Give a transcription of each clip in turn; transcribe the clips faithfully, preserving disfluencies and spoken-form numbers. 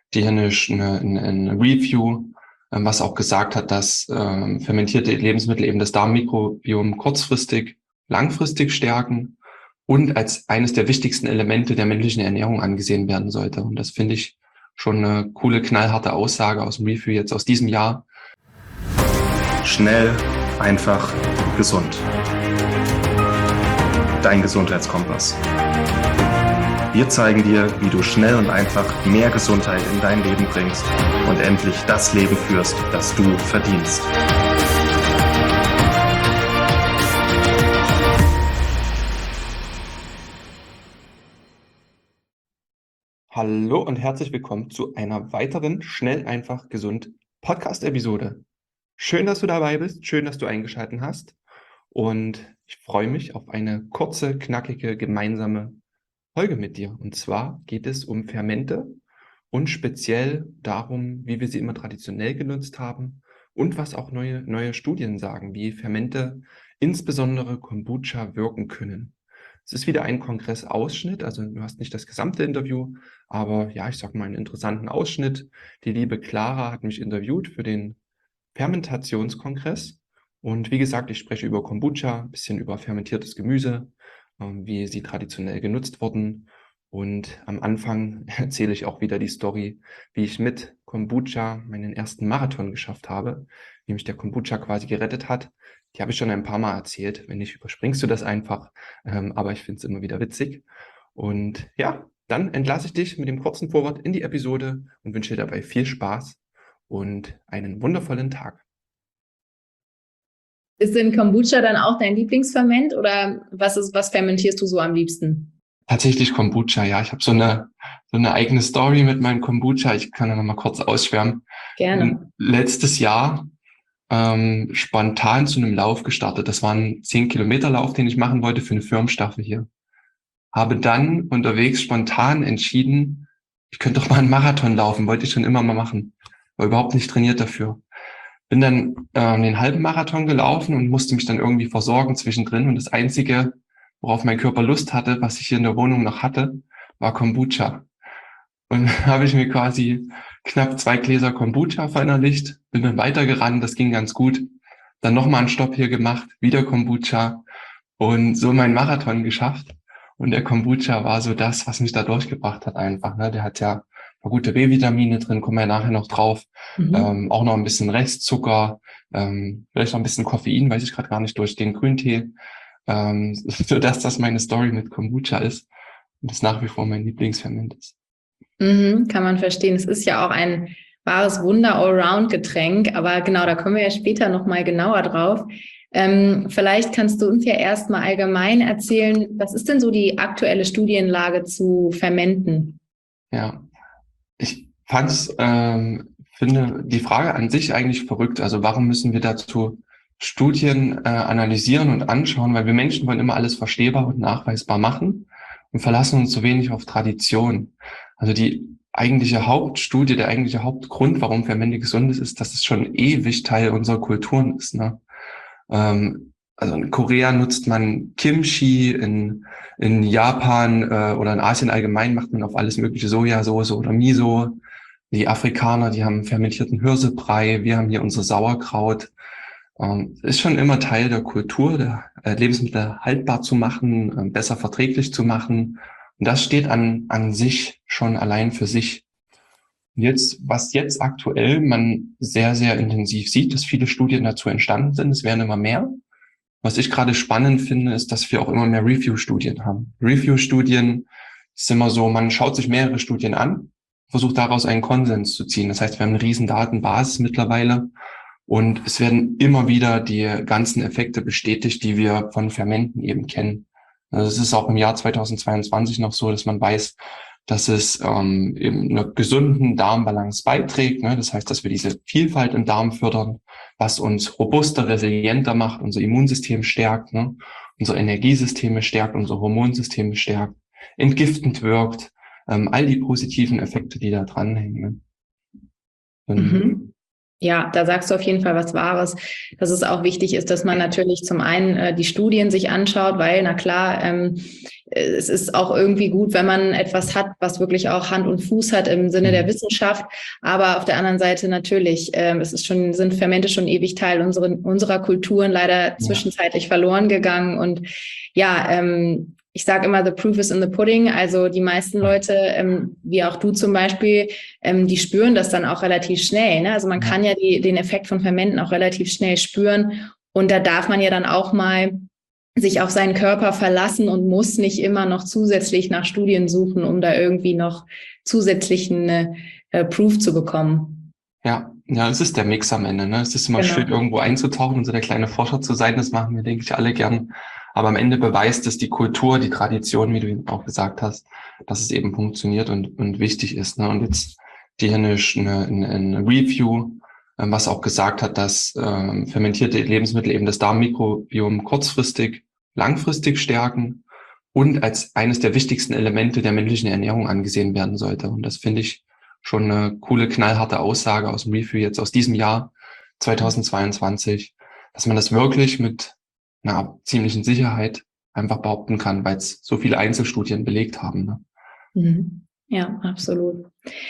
die hier eine, eine, eine Review, ähm, was auch gesagt hat, dass ähm, fermentierte Lebensmittel eben das Darmmikrobiom kurzfristig, langfristig stärken und als eines der wichtigsten Elemente der männlichen Ernährung angesehen werden sollte. Und das finde ich schon eine coole, knallharte Aussage aus dem Review jetzt aus diesem Jahr. Schnell, einfach, gesund. Dein Gesundheitskompass. Wir zeigen dir, wie du schnell und einfach mehr Gesundheit in dein Leben bringst und endlich das Leben führst, das du verdienst. Hallo und herzlich willkommen zu einer weiteren Schnell, einfach, gesund Podcast-Episode. Schön, dass du dabei bist, schön, dass du eingeschaltet hast und ich freue mich auf eine kurze, knackige, gemeinsame Folge mit dir. Und zwar geht es um Fermente und speziell darum, wie wir sie immer traditionell genutzt haben und was auch neue, neue Studien sagen, wie Fermente, insbesondere Kombucha, wirken können. Es ist wieder ein Kongressausschnitt, also du hast nicht das gesamte Interview, aber ja, ich sag mal einen interessanten Ausschnitt. Die liebe Clara hat mich interviewt für den Fermentationskongress. Und wie gesagt, ich spreche über Kombucha, ein bisschen über fermentiertes Gemüse, ähm, wie sie traditionell genutzt wurden. Und am Anfang erzähle ich auch wieder die Story, wie ich mit Kombucha meinen ersten Marathon geschafft habe, wie mich der Kombucha quasi gerettet hat. Die habe ich schon ein paar Mal erzählt. Wenn nicht, überspringst du das einfach. Ähm, aber ich finde es immer wieder witzig. Und ja, dann entlasse ich dich mit dem kurzen Vorwort in die Episode und wünsche dir dabei viel Spaß und einen wundervollen Tag. Ist denn Kombucha dann auch dein Lieblingsferment oder was ist, was fermentierst du so am liebsten? Tatsächlich Kombucha, ja. Ich habe so eine, so eine eigene Story mit meinem Kombucha. Ich kann da noch mal kurz ausschwärmen. Gerne. Letztes Jahr ähm, spontan zu einem Lauf gestartet. Das war ein zehn Kilometer Lauf, den ich machen wollte für eine Firmenstaffel hier. Habe dann unterwegs spontan entschieden, ich könnte doch mal einen Marathon laufen. Wollte ich schon immer mal machen. War überhaupt nicht trainiert dafür. Bin dann äh, den halben Marathon gelaufen und musste mich dann irgendwie versorgen zwischendrin. Und das Einzige, worauf mein Körper Lust hatte, was ich hier in der Wohnung noch hatte, war Kombucha. Und habe ich mir quasi knapp zwei Gläser Kombucha verinnerlicht, bin dann weitergerannt, das ging ganz gut. Dann nochmal einen Stopp hier gemacht, wieder Kombucha und so meinen Marathon geschafft. Und der Kombucha war so das, was mich da durchgebracht hat einfach. Ne? Der hat ja ein paar gute B-Vitamine drin, kommen wir ja nachher noch drauf. Mhm. Ähm, auch noch ein bisschen Restzucker, ähm, vielleicht noch ein bisschen Koffein, weiß ich gerade gar nicht, durch den Grüntee. Ähm, sodass das meine Story mit Kombucha ist und das nach wie vor mein Lieblingsferment ist. Mhm, kann man verstehen. Es ist ja auch ein wahres Wunder-Allround-Getränk, aber genau, da kommen wir ja später nochmal genauer drauf. Ähm, vielleicht kannst du uns ja erstmal allgemein erzählen, was ist denn so die aktuelle Studienlage zu Fermenten? Ja, ich fand's, ähm, finde die Frage an sich eigentlich verrückt. Also warum müssen wir dazu Studien äh, analysieren und anschauen? Weil wir Menschen wollen immer alles verstehbar und nachweisbar machen und verlassen uns so wenig auf Tradition. Also die eigentliche Hauptstudie, der eigentliche Hauptgrund, warum Fermente gesund ist, ist, dass es schon ewig Teil unserer Kulturen ist. Ne? Ähm, also in Korea nutzt man Kimchi, in, in Japan äh, oder in Asien allgemein macht man auf alles mögliche Sojasauce oder Miso. Die Afrikaner, die haben fermentierten Hirsebrei, wir haben hier unser Sauerkraut. Ähm, ist schon immer Teil der Kultur, der äh, Lebensmittel haltbar zu machen, äh, besser verträglich zu machen. Und das steht an, an sich schon allein für sich. Und jetzt, was jetzt aktuell man sehr, sehr intensiv sieht, dass viele Studien dazu entstanden sind, es werden immer mehr. Was ich gerade spannend finde, ist, dass wir auch immer mehr Review-Studien haben. Review-Studien ist immer so, man schaut sich mehrere Studien an, versucht daraus einen Konsens zu ziehen. Das heißt, wir haben eine riesen Datenbasis mittlerweile und es werden immer wieder die ganzen Effekte bestätigt, die wir von Fermenten eben kennen. Also es ist auch im Jahr zweitausendzweiundzwanzig noch so, dass man weiß, dass es ähm, eben einer gesunden Darmbalance beiträgt. Ne? Das heißt, dass wir diese Vielfalt im Darm fördern, was uns robuster, resilienter macht, unser Immunsystem stärkt, ne? Unsere Energiesysteme stärkt, unsere Hormonsysteme stärkt, entgiftend wirkt, ähm, all die positiven Effekte, die da dranhängen. Ne? Und mhm. Ja, da sagst du auf jeden Fall was Wahres, dass es auch wichtig ist, dass man natürlich zum einen äh, die Studien sich anschaut, weil, na klar, ähm, es ist auch irgendwie gut, wenn man etwas hat, was wirklich auch Hand und Fuß hat im Sinne der Wissenschaft. Aber auf der anderen Seite natürlich, ähm, es ist schon, sind Fermente schon ewig Teil unserer, unserer Kulturen leider zwischenzeitlich verloren gegangen. Und ja, ähm, ich sage immer, the proof is in the pudding. Also die meisten Leute, ähm, wie auch du zum Beispiel, ähm, die spüren das dann auch relativ schnell. Ne? Also man kann ja die, den Effekt von Fermenten auch relativ schnell spüren. Und da darf man ja dann auch mal sich auf seinen Körper verlassen und muss nicht immer noch zusätzlich nach Studien suchen, um da irgendwie noch zusätzlichen äh, Proof zu bekommen. Ja, ja, es ist der Mix am Ende. Ne? Es ist immer Genau. schön, irgendwo einzutauchen und so der kleine Forscher zu sein. Das machen wir, denke ich, alle gern. Aber am Ende beweist es die Kultur, die Tradition, wie du auch gesagt hast, dass es eben funktioniert und, und wichtig ist. Ne? Und jetzt die eine, eine, eine Review, ähm, was auch gesagt hat, dass ähm, fermentierte Lebensmittel eben das Darmmikrobiom kurzfristig, langfristig stärken und als eines der wichtigsten Elemente der männlichen Ernährung angesehen werden sollte. Und das finde ich schon eine coole, knallharte Aussage aus dem Review jetzt aus diesem Jahr zweitausendzweiundzwanzig, dass man das wirklich mit einer ziemlichen Sicherheit einfach behaupten kann, weil es so viele Einzelstudien belegt haben. Ne? Mhm. Ja, absolut.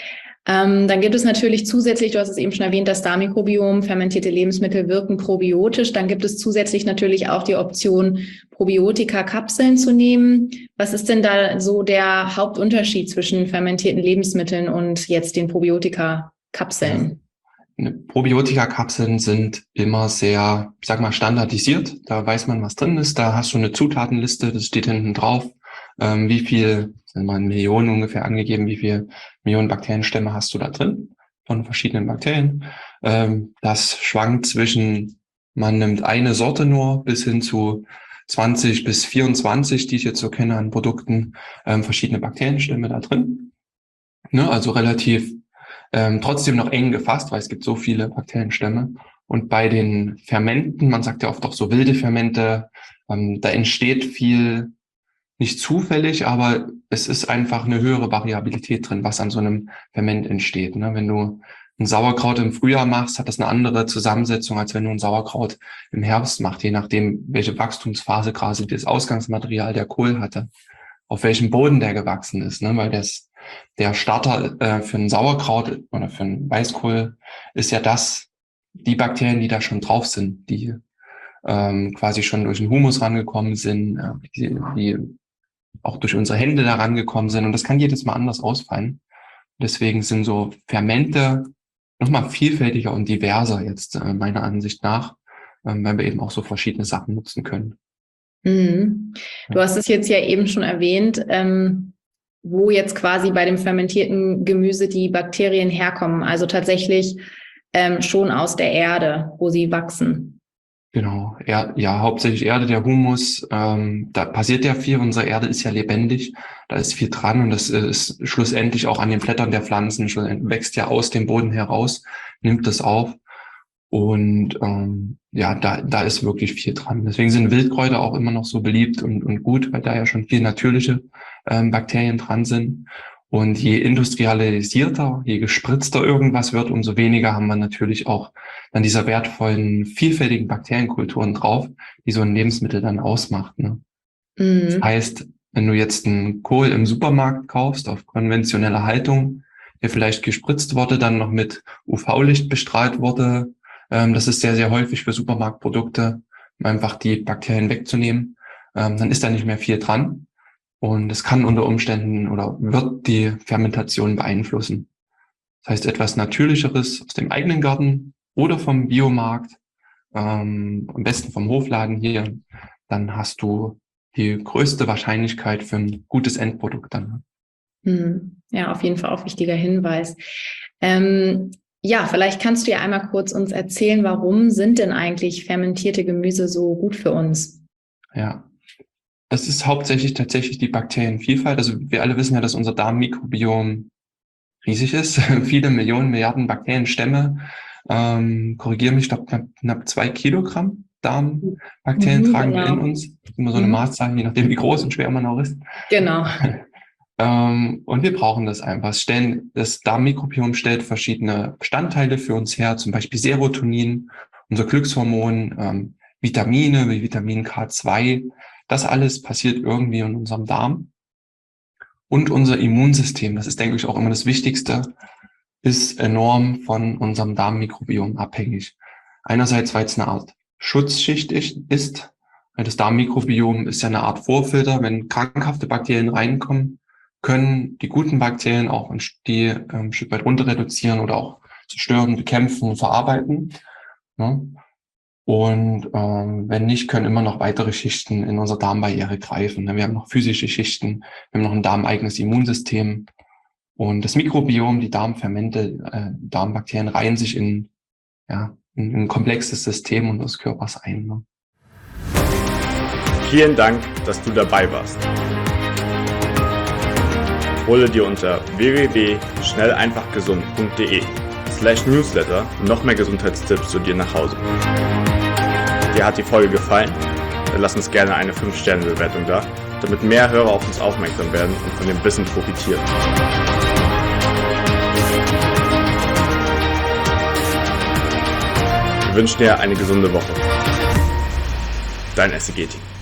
Ähm, dann gibt es natürlich zusätzlich, du hast es eben schon erwähnt, das Darmmikrobiom, fermentierte Lebensmittel wirken probiotisch. Dann gibt es zusätzlich natürlich auch die Option, Probiotika-Kapseln zu nehmen. Was ist denn da so der Hauptunterschied zwischen fermentierten Lebensmitteln und jetzt den Probiotika-Kapseln? Ja. Probiotika-Kapseln sind immer sehr, ich sag mal, standardisiert. Da weiß man, was drin ist. Da hast du eine Zutatenliste, das steht hinten drauf. Ähm, wie viel, sind mal in Millionen ungefähr angegeben, wie viel Millionen Bakterienstämme hast du da drin von verschiedenen Bakterien. Ähm, das schwankt zwischen, man nimmt eine Sorte nur bis hin zu zwanzig bis vierundzwanzig, die ich jetzt so kenne an Produkten, ähm, verschiedene Bakterienstämme da drin. Ne, also relativ ähm, trotzdem noch eng gefasst, weil es gibt so viele Bakterienstämme. Und bei den Fermenten, man sagt ja oft auch so wilde Fermente, ähm, da entsteht viel, nicht zufällig, aber es ist einfach eine höhere Variabilität drin, was an so einem Ferment entsteht. Ne? Wenn du ein Sauerkraut im Frühjahr machst, hat das eine andere Zusammensetzung, als wenn du ein Sauerkraut im Herbst machst, je nachdem, welche Wachstumsphase quasi das Ausgangsmaterial der Kohl hatte, auf welchem Boden der gewachsen ist. Ne? Weil das, der Starter äh, für ein Sauerkraut oder für ein Weißkohl ist ja das, die Bakterien, die da schon drauf sind, die ähm, quasi schon durch den Humus rangekommen sind, äh, die, die auch durch unsere Hände da rangekommen sind. Und das kann jedes Mal anders ausfallen. Deswegen sind so Fermente nochmal vielfältiger und diverser jetzt äh, meiner Ansicht nach, ähm, weil wir eben auch so verschiedene Sachen nutzen können. Mhm. Du hast es jetzt ja eben schon erwähnt, ähm, wo jetzt quasi bei dem fermentierten Gemüse die Bakterien herkommen. Also tatsächlich ähm, schon aus der Erde, wo sie wachsen. Genau, ja, ja, hauptsächlich Erde, der Humus, ähm, da passiert ja viel, unsere Erde ist ja lebendig, da ist viel dran und das ist schlussendlich auch an den Blättern der Pflanzen, wächst ja aus dem Boden heraus, nimmt das auf und ähm, ja, da da ist wirklich viel dran. Deswegen sind Wildkräuter auch immer noch so beliebt und, und gut, weil da ja schon viel natürliche ähm, Bakterien dran sind. Und je industrialisierter, je gespritzter irgendwas wird, umso weniger haben wir natürlich auch dann diese wertvollen, vielfältigen Bakterienkulturen drauf, die so ein Lebensmittel dann ausmacht. Ne? Mhm. Das heißt, wenn du jetzt einen Kohl im Supermarkt kaufst, auf konventioneller Haltung, der vielleicht gespritzt wurde, dann noch mit U V-Licht bestrahlt wurde, ähm, das ist sehr, sehr häufig für Supermarktprodukte, um einfach die Bakterien wegzunehmen, ähm, dann ist da nicht mehr viel dran. Und es kann unter Umständen oder wird die Fermentation beeinflussen. Das heißt, etwas Natürlicheres aus dem eigenen Garten oder vom Biomarkt, ähm, am besten vom Hofladen hier, dann hast du die größte Wahrscheinlichkeit für ein gutes Endprodukt dann. Ja, auf jeden Fall auch wichtiger Hinweis. Ähm, ja, vielleicht kannst du ja einmal kurz uns erzählen, warum sind denn eigentlich fermentierte Gemüse so gut für uns? Ja. Das ist hauptsächlich tatsächlich die Bakterienvielfalt. Also wir alle wissen ja, dass unser Darmmikrobiom riesig ist. Viele Millionen, Milliarden Bakterienstämme. Ähm, korrigiere mich, ich glaube knapp, knapp zwei Kilogramm Darmbakterien mhm, tragen genau. wir in uns. Immer so eine mhm. Maßzahl, je nachdem wie groß und schwer man auch ist. Genau. Ähm, und wir brauchen das einfach. Es stellen, das Darmmikrobiom stellt verschiedene Bestandteile für uns her, zum Beispiel Serotonin, unser Glückshormon, ähm, Vitamine wie Vitamin K zwei. Das alles passiert irgendwie in unserem Darm. Und unser Immunsystem, das ist, denke ich, auch immer das Wichtigste, ist enorm von unserem Darmmikrobiom abhängig. Einerseits, weil es eine Art Schutzschicht ist. Das Darmmikrobiom ist ja eine Art Vorfilter. Wenn krankhafte Bakterien reinkommen, können die guten Bakterien auch die äh, ein Stück weit runter reduzieren oder auch zerstören, bekämpfen, verarbeiten. Ja. Und ähm, wenn nicht, können immer noch weitere Schichten in unsere Darmbarriere greifen. Wir haben noch physische Schichten, wir haben noch ein darmeigenes Immunsystem. Und das Mikrobiom, die Darmfermente, äh, Darmbakterien reihen sich in, ja, in ein komplexes System unseres Körpers ein. Ne? Vielen Dank, dass du dabei warst. Hole dir unter w w w punkt schnell einfach gesund punkt de slash newsletter noch mehr Gesundheitstipps zu dir nach Hause. Dir hat die Folge gefallen? Dann lass uns gerne eine fünf Sterne Bewertung da, damit mehr Hörer auf uns aufmerksam werden und von dem Wissen profitieren. Wir wünschen dir eine gesunde Woche. Dein S C G-Team.